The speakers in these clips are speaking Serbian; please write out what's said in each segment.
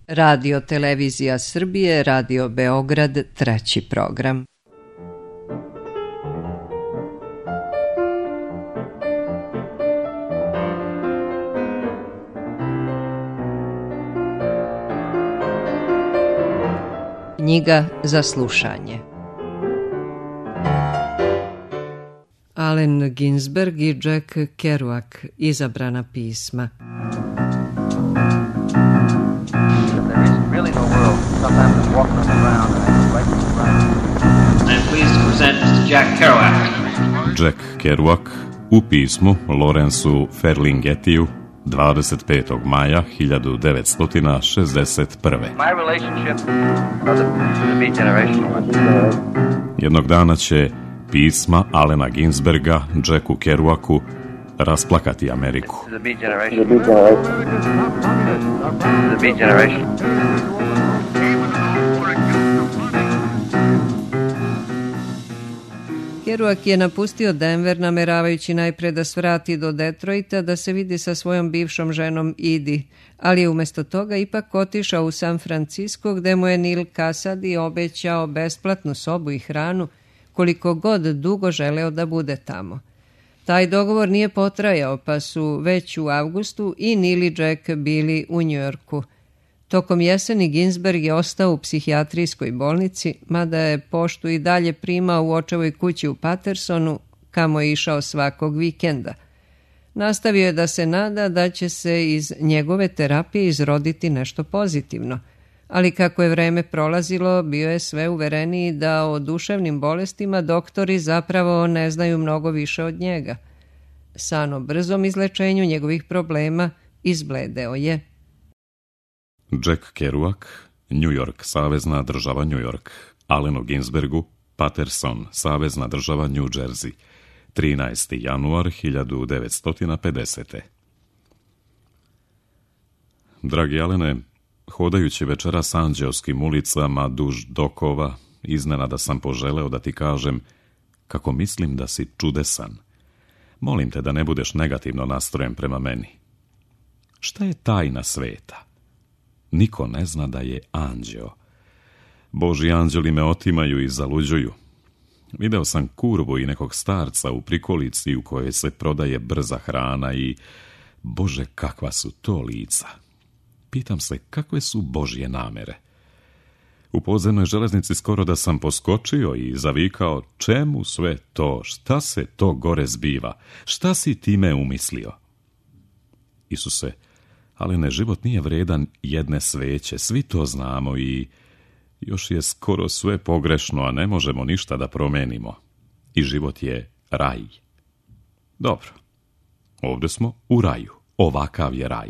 Radio Televizija Srbije, Radio Beograd, treći program. Knjiga za slušanje. Allen Ginsberg i Jack Kerouac, izabrana pisma. Jack Kerouac u pismu Lawrenceu Ferlinghettiju 25. maja 1961. Jednog dana će pisma Allena Ginsberga Jacku Kerouacu rasplakati Ameriku. Kerouac je napustio Denver nameravajući najpre da svrati do Detroita da se vidi sa svojom bivšom ženom Edie, ali je umjesto toga ipak otišao u San Francisco gde mu je Neal Cassady obećao besplatnu sobu i hranu koliko god dugo želeo da bude tamo. Taj dogovor nije potrajao pa su već u avgustu i Neal i Jack bili u Njujorku. Tokom jeseni Ginsberg je ostao u psihijatrijskoj bolnici, mada je poštu i dalje primao u očevoj kući u Patersonu, kamo je išao svakog vikenda. Nastavio je da se nada da će se iz njegove terapije izroditi nešto pozitivno, ali kako je vreme prolazilo, bio je sve uvereniji da o duševnim bolestima doktori zapravo ne znaju mnogo više od njega. San o brzom izlečenju njegovih problema izbledeo je. Jack Kerouac, New York, savezna država New York. Allenu Ginsbergu, Paterson, savezna država New Jersey. 13. januar 1950. Dragi Allene, hodajući večeras anđeoskim ulicama duž dokova, iznenada sam poželeo da ti kažem kako mislim da si čudesan. Molim te da ne budeš negativno nastrojen prema meni. Šta je tajna sveta? Niko ne zna da je anđeo. Božji anđeli me otimaju i zaluđuju. Video sam kurvu i nekog starca u prikolici u kojoj se prodaje brza hrana i, Bože, kakva su to lica. Pitam se kakve su Božje namere. U podzemnoj železnici skoro da sam poskočio i zavikao, čemu sve to, šta se to gore zbiva, šta si time umislio? Isuse, ali ne, život nije vredan jedne sveće, svi to znamo i još je skoro sve pogrešno, a ne možemo ništa da promenimo. I život je raj. Dobro, ovdje smo u raju, ovakav je raj.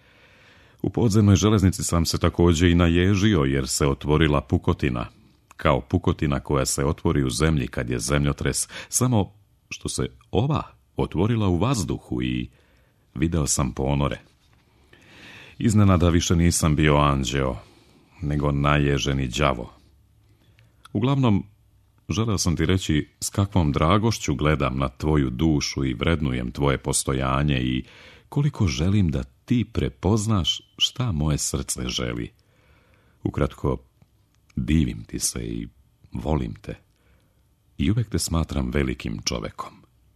U podzemnoj železnici sam se također i naježio jer se otvorila pukotina, kao pukotina koja se otvori u zemlji kad je zemljotres, samo što se ova otvorila u vazduhu i video sam ponore. Iznenada više nisam bio anđeo, nego naježeni đavo. Uglavnom, želeo sam ti reći s kakvom dragošću gledam na tvoju dušu i vrednujem tvoje postojanje i koliko želim da ti prepoznaš šta moje srce želi. Ukratko, divim ti se i volim te i uvek te smatram velikim čovekom.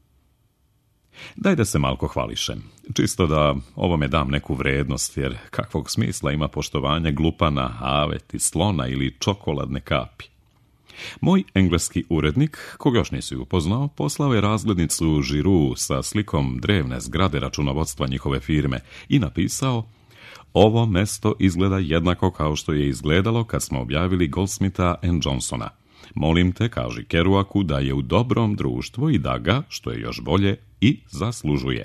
Daj da se malko hvališem, čisto da ovome dam neku vrednost, jer kakvog smisla ima poštovanje glupana, aveti, slona ili čokoladne kapi. Moj engleski urednik, koga još nisi upoznao, poslao je razglednicu žiru sa slikom drevne zgrade računovodstva njihove firme i napisao: ovo mesto izgleda jednako kao što je izgledalo kad smo objavili Goldsmitha & Johnsona. Molim te, kaži Kerouacu da je u dobrom društvu i da ga, što je još bolje, i zaslužuje.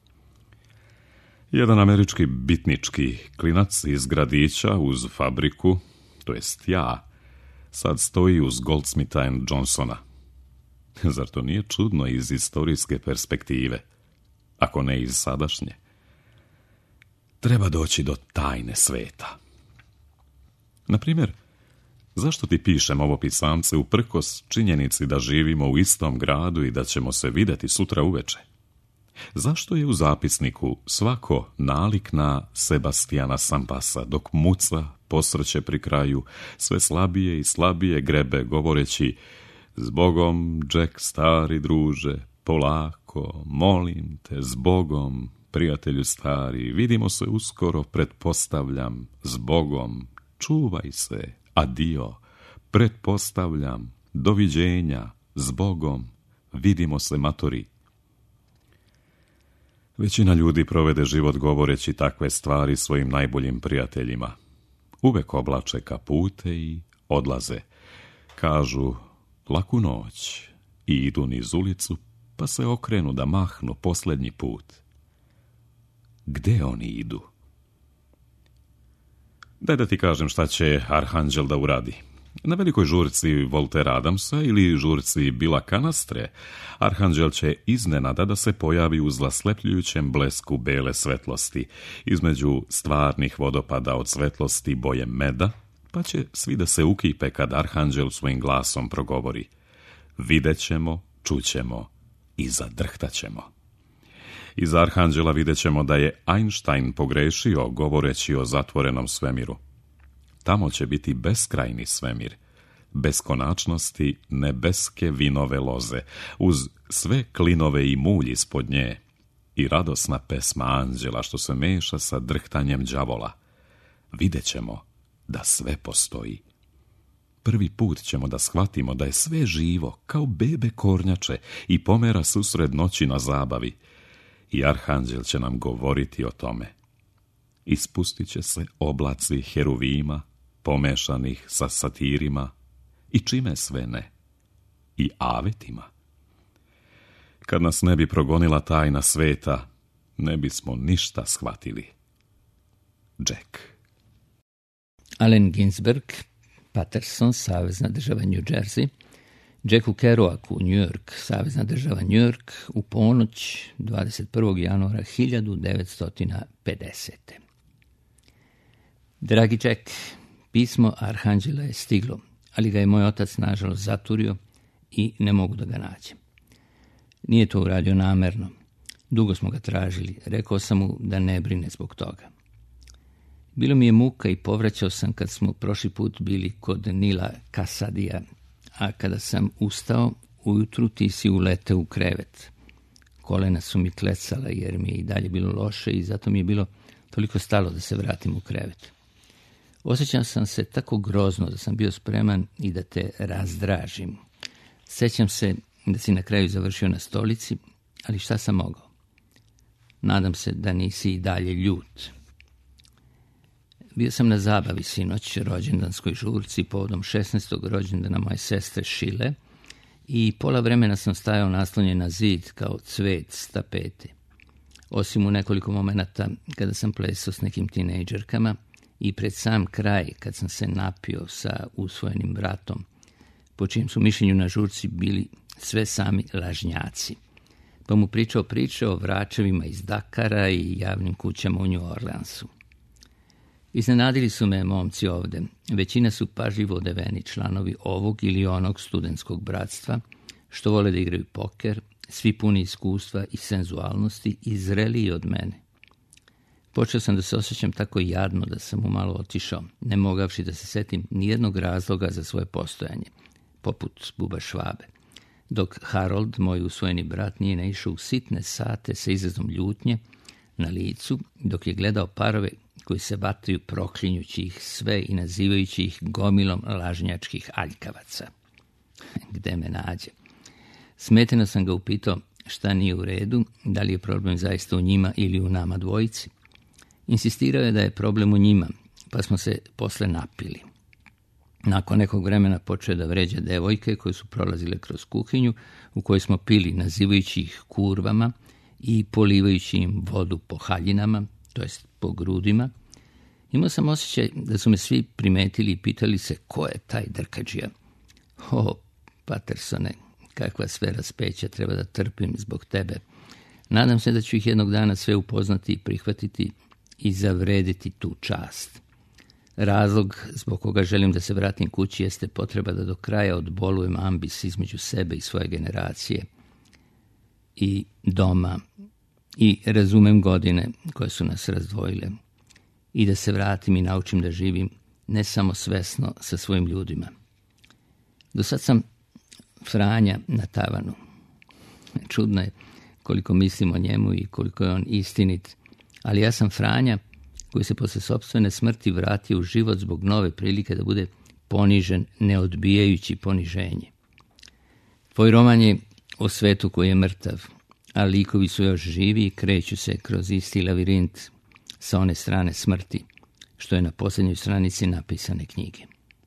Jedan američki bitnički klinac iz gradića uz fabriku, to jest ja, sad stoji uz Goldsmitha & Johnsona. Zar to nije čudno iz istorijske perspektive, ako ne iz sadašnje? Treba doći do tajne sveta. Na primjer, zašto ti pišem ovo pisamce uprkos činjenici da živimo u istom gradu i da ćemo se vidjeti sutra uveče? Zašto je u zapisniku svako nalik na Sebastijana Sampasa, dok muca posrće pri kraju, sve slabije i slabije grebe, govoreći: "Zbogom, Jack, stari druže, polako, molim te, zbogom, prijatelju stari, vidimo se uskoro, pretpostavljam, zbogom, čuvaj se, adio, pretpostavljam, doviđenja, zbogom, vidimo se, matori." Većina ljudi provede život govoreći takve stvari svojim najboljim prijateljima. Uvek oblače kapute i odlaze. Kažu laku noć i idu niz ulicu, pa se okrenu da mahnu posljednji put. Gde oni idu? Daj da ti kažem šta će Arhanđel da uradi. Na velikoj žurci Voltera Adamsa ili žurci Bila Kanastre, Arhanđel će iznenada da se pojavi u zaslepljujućem blesku bele svetlosti, između stvarnih vodopada od svetlosti boje meda, pa će svi da se ukipe kad Arhanđel svojim glasom progovori: "Videćemo, čućemo i zadrhtaćemo." Iz Arhanđela videćemo da je Einstein pogrešio govoreći o zatvorenom svemiru. Tamo će biti beskrajni svemir, beskonačnosti nebeske vinove loze, uz sve klinove i mulj ispod nje, i radosna pesma anđela što se meša sa drhtanjem đavola. Videćemo da sve postoji. Prvi put ćemo da shvatimo da je sve živo, kao bebe kornjače, i pomera susred noći na zabavi. I Arhanđel će nam govoriti o tome. Ispustit će se oblaci heruvima, pomešanih sa satirima, i čime sve ne, i avetima. Kad nas ne bi progonila tajna sveta, ne bismo ništa shvatili. Jack. Allen Ginsberg, Patterson, savezna država New Jersey, Jacku Kerouacu, New York, savezna država New York, u ponoć 21. januara 1950. Dragi Jack, pismo Arhanđela je stiglo, ali ga je moj otac nažalost zaturio i ne mogu da ga nađem. Nije to uradio namerno. Dugo smo ga tražili. Rekao sam mu da ne brine zbog toga. Bilo mi je muka i povraćao sam kad smo prošli put bili kod Nila Kasadija, a kada sam ustao, ujutru ti si uleteo u krevet. Kolena su mi klecala jer mi je i dalje bilo loše i zato mi je bilo toliko stalo da se vratim u krevet. Osjećam sam se tako grozno da sam bio spreman i da te razdražim. Sjećam se da si na kraju završio na stolici, ali šta sam mogao? Nadam se da nisi i dalje ljut. Bio sam na zabavi sinoć, rođendanskoj žurci povodom 16. rođendana moje sestre Šile, i pola vremena sam stajao naslonjen na zid kao cvet s tapete. Osim u nekoliko momenata kada sam plesao s nekim tinejdžerkama i pred sam kraj kad sam se napio sa usvojenim bratom, po čijem su mišljenju na žurci bili sve sami lažnjaci, pa mu pričao priče o vračevima iz Dakara i javnim kućama u New Orleansu. Iznenadili su me momci ovde. Većina su pažljivo odeveni članovi ovog ili onog studentskog bratstva, što vole da igraju poker, svi puni iskustva i senzualnosti i zreliji od mene. Počeo sam da se osjećam tako jadno da sam umalo otišao, ne mogavši da se setim nijednog razloga za svoje postojanje, poput buba Švabe. Dok Harold, moj usvojeni brat, nije naišao u sitne sate sa izrazom ljutnje na licu, dok je gledao parove koji se vataju proklinjući ih sve i nazivajući ih gomilom lažnjačkih aljkavaca. Gde me nađe? Smeteno sam ga upitao šta nije u redu, da li je problem zaista u njima ili u nama dvojici. Insistirao je da je problem u njima, pa smo se posle napili. Nakon nekog vremena počeo da vređa devojke koje su prolazile kroz kuhinju u kojoj smo pili, nazivajući ih kurvama i polivajući im vodu po haljinama, to jest po grudima. Imao sam osjećaj da su me svi primetili i pitali se ko je taj drkađija. O, Pattersone, kakva sve raspeća treba da trpim zbog tebe. Nadam se da ću ih jednog dana sve upoznati i prihvatiti i zavrediti tu čast. Razlog zbog koga želim da se vratim kući jeste potreba da do kraja odbolujem ambis između sebe i svoje generacije i doma i razumem godine koje su nas razdvojile i da se vratim i naučim da živim ne samo svesno sa svojim ljudima. Do sad sam Franja na tavanu. Čudno je koliko mislim o njemu i koliko je on istinit, ali ja sam Franja koji se posle sopstvene smrti vratio u život zbog nove prilike da bude ponižen, ne odbijajući poniženje. Tvoj roman je o svetu koji je mrtav, a likovi su još živi i kreću se kroz isti lavirint sa one strane smrti, što je na posljednjoj stranici napisane knjige.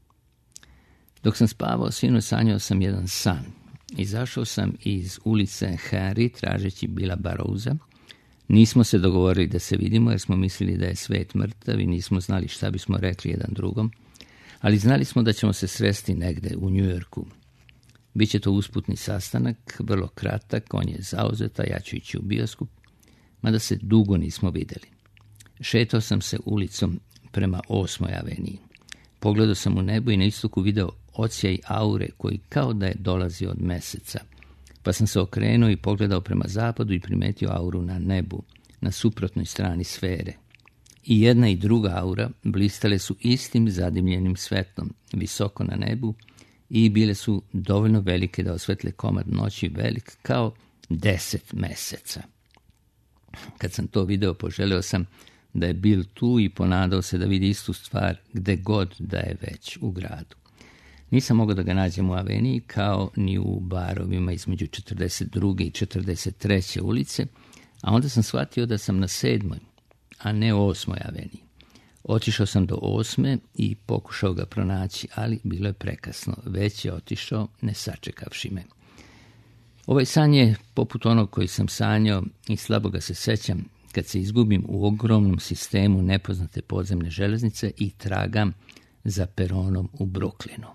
Dok sam spavao, sinoć sanjao sam jedan san. Izašao sam iz ulice Harry tražeći Billa Burroughsa. Nismo se dogovorili da se vidimo jer smo mislili da je svet mrtav i nismo znali šta bismo rekli jedan drugom, ali znali smo da ćemo se sresti negde u New Yorku. Biće to usputni sastanak, vrlo kratak, on je zauzet, a ja ću ići u bioskop, mada se dugo nismo videli. Šetao sam se ulicom prema 8. aveniji. Pogledao sam u nebo i na istoku video odsjaj aure koji kao da je dolazio od meseca. Pa sam se okrenuo i pogledao prema zapadu i primetio auru na nebu, na suprotnoj strani sfere. I jedna i druga aura blistale su istim zadimljenim svetlom, visoko na nebu, i bile su dovoljno velike da osvetle komad noći velik kao 10 meseca. Kad sam to video, poželeo sam da je Bill tu i ponadao se da vidi istu stvar gde god da je već u gradu. Nisam mogao da ga nađem u aveniji kao ni u barovima između 42. i 43. ulice, a onda sam shvatio da sam na 7. a ne 8. aveniji. Otišao sam do 8. i pokušao ga pronaći, ali bilo je prekasno. Već je otišao, ne sačekavši me. Ovaj san je poput onog koji sam sanjao i slabo ga se sećam kad se izgubim u ogromnom sistemu nepoznate podzemne železnice i tragam za peronom u Brooklynu.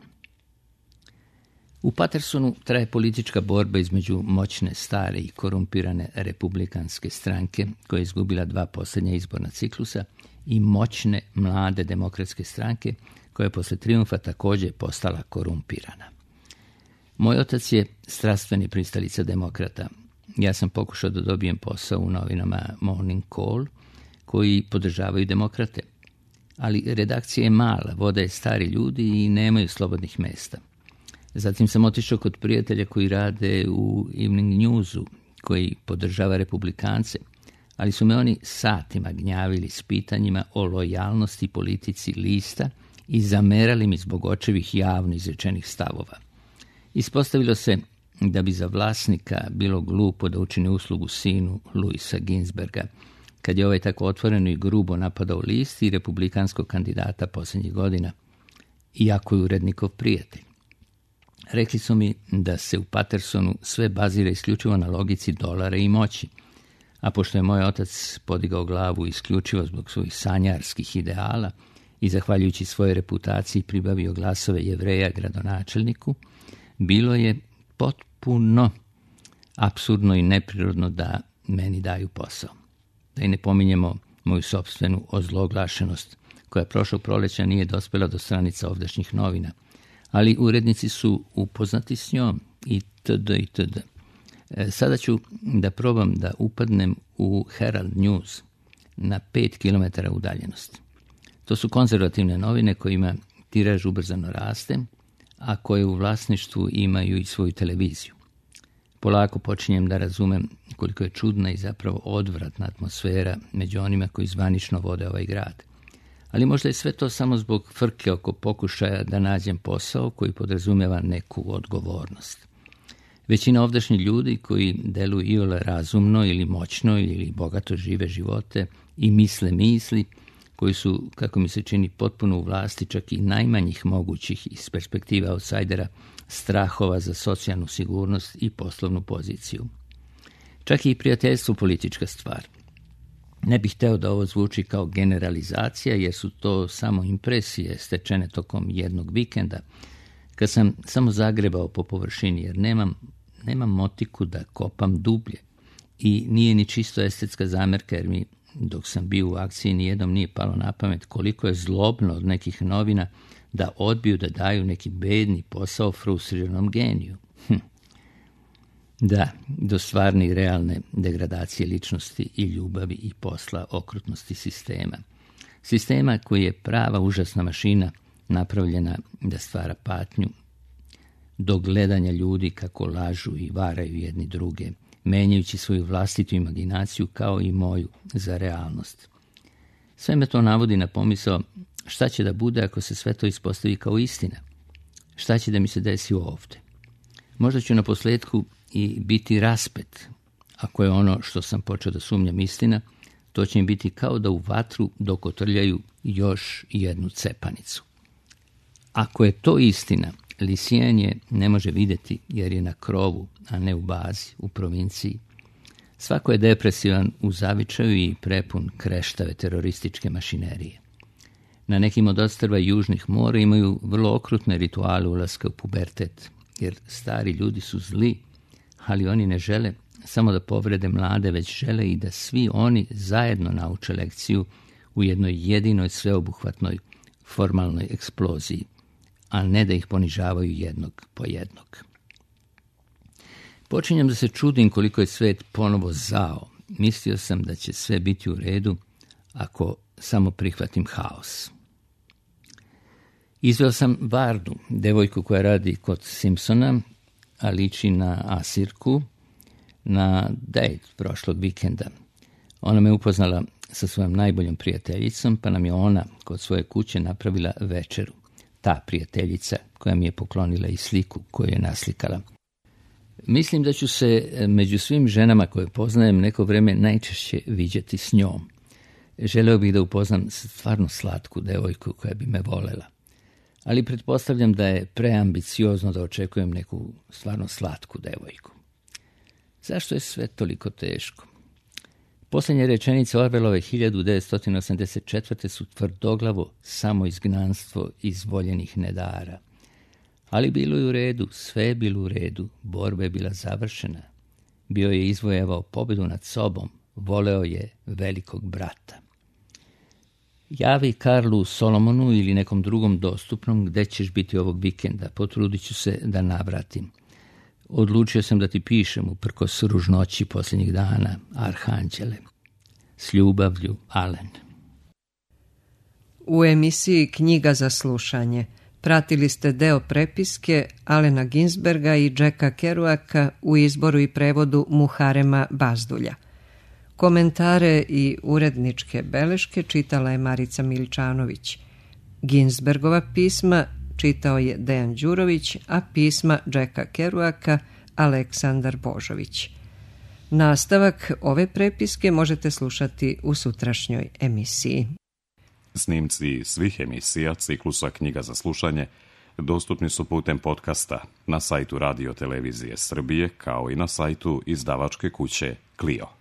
U Patersonu traje politička borba između moćne, stare i korumpirane republikanske stranke, koja je izgubila 2 posljednja izborna ciklusa, i moćne, mlade demokratske stranke, koja je posle trijumfa također postala korumpirana. Moj otac je strastveni pristalica demokrata. Ja sam pokušao da dobijem posao u novinama Morning Call, koji podržavaju demokrate. Ali redakcija je mala, voda je stari ljudi i nemaju slobodnih mesta. Zatim sam otišao kod prijatelja koji rade u Evening Newsu, koji podržava republikance, ali su me oni satima gnjavili s pitanjima o lojalnosti politici lista i zamerali mi zbog očevih javno izrečenih stavova. Ispostavilo se da bi za vlasnika bilo glupo da učini uslugu sinu Louisa Ginsberga, kad je ovaj tako otvoreno i grubo napadao list i republikanskog kandidata posljednjih godina, iako je urednikov prijatelj. Rekli su mi da se u Patersonu sve bazira isključivo na logici dolara i moći, a pošto je moj otac podigao glavu isključivo zbog svojih sanjarskih ideala i zahvaljujući svojoj reputaciji pribavio glasove Jevreja gradonačelniku, bilo je potpuno apsurdno i neprirodno da meni daju posao. Da i ne pominjemo moju sopstvenu ozloglašenost, koja prošlog proleća nije dospela do stranica ovdašnjih novina, ali urednici su upoznati s njom itd. itd. Sada ću da probam da upadnem u Herald News na 5 km udaljenosti. To su konzervativne novine kojima tiraž ubrzano raste, a koje u vlasništvu imaju i svoju televiziju. Polako počinjem da razumem koliko je čudna i zapravo odvratna atmosfera među onima koji zvanično vode ovaj grad. Ali možda je sve to samo zbog frke oko pokušaja da nađem posao koji podrazumijeva neku odgovornost. Većina ovdašnjih ljudi koji deluju iole razumno ili moćno ili bogato žive živote i misle misli, koji su, kako mi se čini, potpuno u vlasti čak i najmanjih mogućih iz perspektive outsidera strahova za socijalnu sigurnost i poslovnu poziciju. Čak i prijateljstvo politička stvar. Ne bih hteo da ovo zvuči kao generalizacija, jer su to samo impresije stečene tokom jednog vikenda, kad sam samo zagrebao po površini, jer nemam motiku da kopam dublje. I nije ni čisto estetska zamerka, jer mi, dok sam bio u akciji, nijednom nije palo na pamet koliko je zlobno od nekih novina da odbiju da daju neki bedni posao frustriranom geniju. Da, do stvarne i realne degradacije ličnosti i ljubavi i posla, okrutnosti sistema. Sistema koji je prava užasna mašina napravljena da stvara patnju, do gledanja ljudi kako lažu i varaju jedni druge, menjajući svoju vlastitu imaginaciju kao i moju za realnost. Sve me to navodi na pomisao šta će da bude ako se sve to ispostavi kao istina. Šta će da mi se desi ovdje? Možda ću na posljedku i biti raspet. Ako je ono što sam počeo da sumnjam istina, to će im biti kao da u vatru dokotrljaju još jednu cepanicu. Ako je to istina, Lisijen je ne može vidjeti jer je na krovu, a ne u bazi, u provinciji. Svako je depresivan u zavičaju i prepun kreštave terorističke mašinerije. Na nekim od ostrva južnih mora imaju vrlo okrutne rituale ulaska u pubertet, jer stari ljudi su zli, ali oni ne žele samo da povrede mlade, već žele i da svi oni zajedno nauče lekciju u jednoj jedinoj sveobuhvatnoj formalnoj eksploziji, a ne da ih ponižavaju jednog po jednog. Počinjem da se čudim koliko je svet ponovo zao. Mislio sam da će sve biti u redu ako samo prihvatim haos. Izveo sam Vardu, devojku koja radi kod Simpsona, a liči na Asirku, na dejt prošlog vikenda. Ona me upoznala sa svojom najboljom prijateljicom, pa nam je ona kod svoje kuće napravila večeru. Ta prijateljica koja mi je poklonila i sliku koju je naslikala. Mislim da ću se među svim ženama koje poznajem neko vreme najčešće viđati s njom. Želeo bih da upoznam stvarno slatku devojku koja bi me volela. Ali pretpostavljam da je preambiciozno da očekujem neku stvarno slatku devojku. Zašto je sve toliko teško? Posljednje rečenice Orwellove 1984. su tvrdoglavo samoizgnanstvo izvoljenih nedara. Ali bilo je u redu, sve je bilo u redu, borba je bila završena. Bio je izvojevao pobedu nad sobom, voleo je velikog brata. Javi Karlu Solomonu ili nekom drugom dostupnom gde ćeš biti ovog vikenda, potrudit ću se da navratim. Odlučio sam da ti pišem uprkos ružnoći posljednjih dana, arhanđele. S ljubavlju, Alen. U emisiji Knjiga za slušanje pratili ste deo prepiske Alena Ginsberga i Jacka Kerouaka u izboru i prevodu Muharema Bazdulja. Komentare i uredničke beleške čitala je Marica Miličanović. Ginsbergova pisma čitao je Dejan Đurović, a pisma Jacka Kerouaka Aleksandar Božović. Nastavak ove prepiske možete slušati u sutrašnjoj emisiji. Snimci svih emisija ciklusa Knjiga za slušanje dostupni su putem podcasta na sajtu Radio Televizije Srbije kao i na sajtu izdavačke kuće Clio.